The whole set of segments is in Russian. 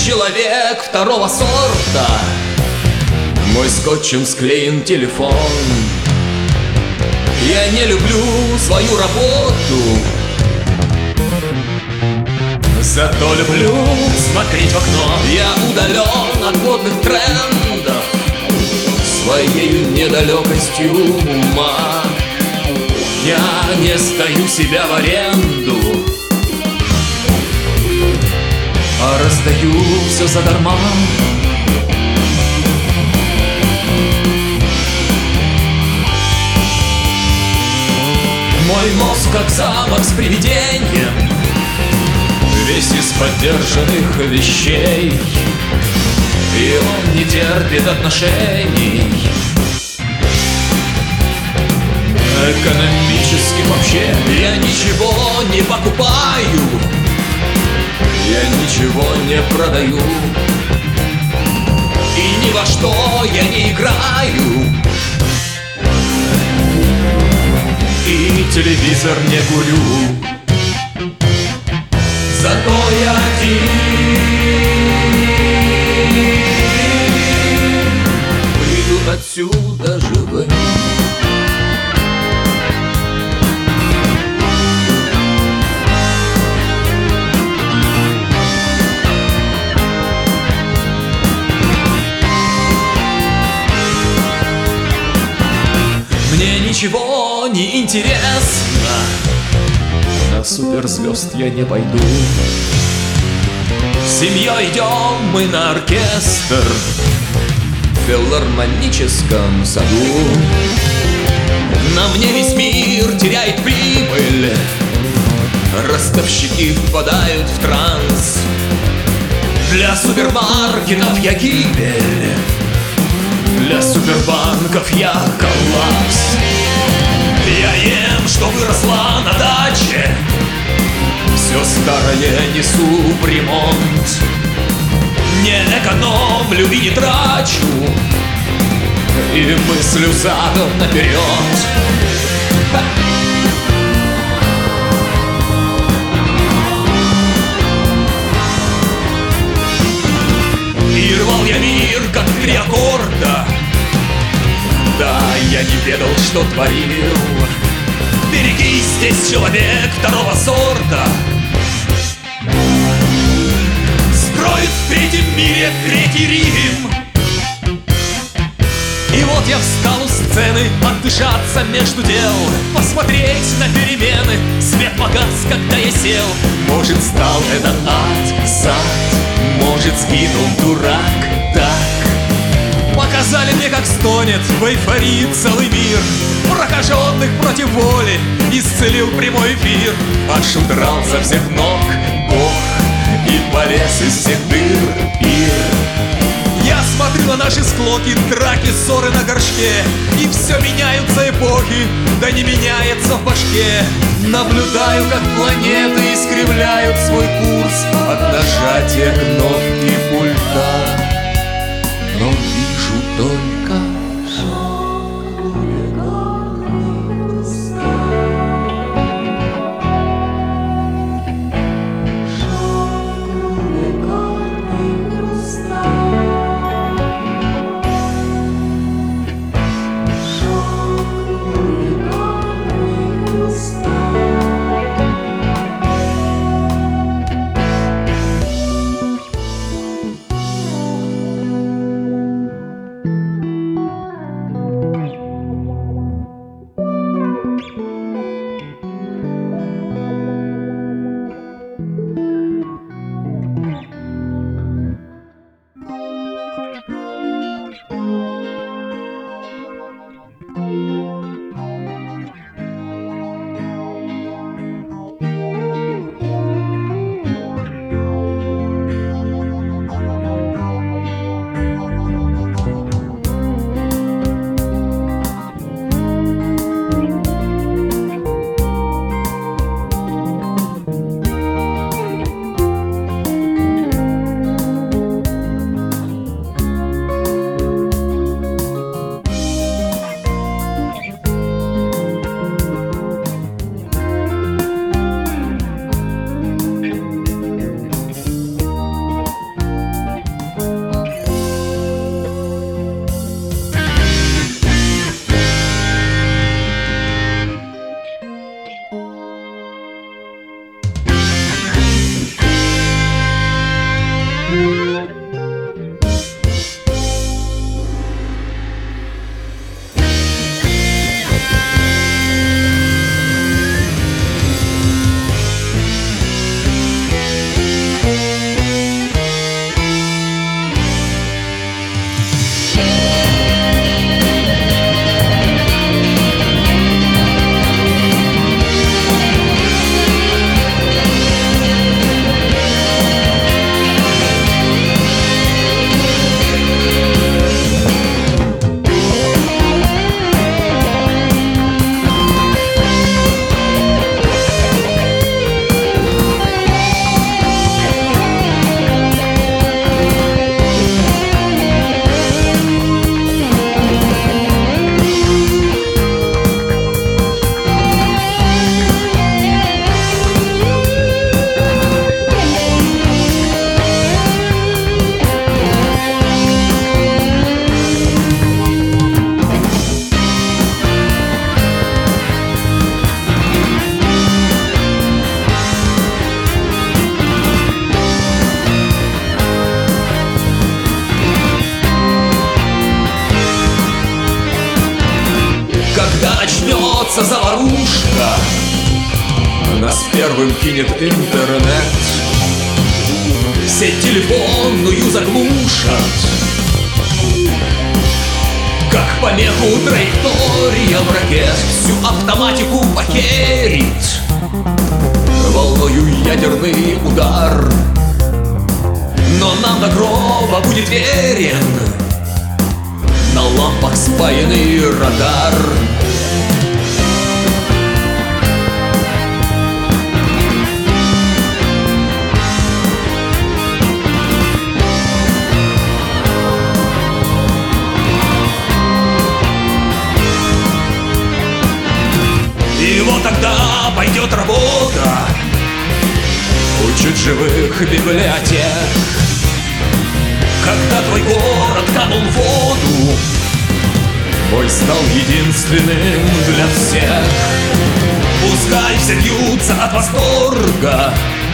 человек второго сорта. Мой скотчем склеен телефон. Я не люблю свою работу, зато люблю смотреть в окно. Я удален от модных трендов своей недалекостью ума. Я не сдаю себя в аренду, а раздаю все задарма. Мой мозг как замок с привидением, весь из подержанных вещей, и он не терпит отношений. Экономически вообще я ничего не покупаю, я ничего не продаю, и ни во что я не играю, и телевизор не курю. Зато я один выйду отсюда живым. Мне ничего не интересно, на суперзвезд я не пойду. С семьей идем мы на оркестр в филармоническом саду. На мне весь мир теряет прибыль, ростовщики впадают в транс. Для супермаркетов я гибель, для супербанков я коллапс. Я ем, что выросла на даче, все старое несу в ремонт. Не экономлю и не трачу, и мыслю задом наперед. И рвал я мир, как 3 аккорда. Да, я не ведал, что творил. Берегись, здесь человек второго сорта. Строит в 3-м мире 3-й Рим. И вот я встал у сцены, отдышаться между дел, посмотреть на перемены. Свет погас, когда я сел. Может, стал этот ад, сад, может, сгинул дурак, так. Показали мне, как стонет в эйфории целый мир. Прокаженных против воли исцелил прямой эфир. Отшудрал со всех ног Бог и полез из всех дыр пир. Я смотрю на наши склоки, драки, ссоры на горшке, и все меняются эпохи, да не меняется в башке. Наблюдаю, как планеты искривляют свой курс от нажатия кнопки пульта. Но вижу только начнется заварушка, нас первым кинет интернет, сеть телефонную заглушат, как помеху траектория в ракет всю автоматику похерит волною ядерный удар. Но нам до гроба будет верен на лампах спаянный радар. И вот тогда пойдет работа у чуть живых библиотек. Когда твой город канул в воду, бой стал единственным для всех. Пускай все бьются от восторга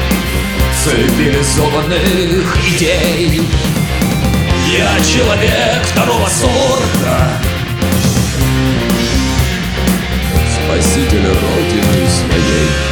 цивилизованных идей. Я человек второго сорта, спаситель Родины своей.